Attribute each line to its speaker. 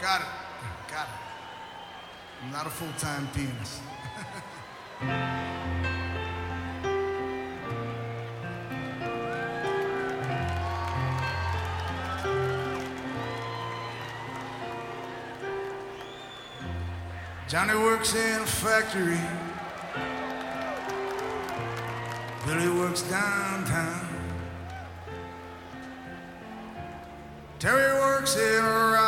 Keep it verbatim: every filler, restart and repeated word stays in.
Speaker 1: got it. Got it. I'm not a full-time pianist. Johnny works in a factory. Billy works downtown. Terry works in a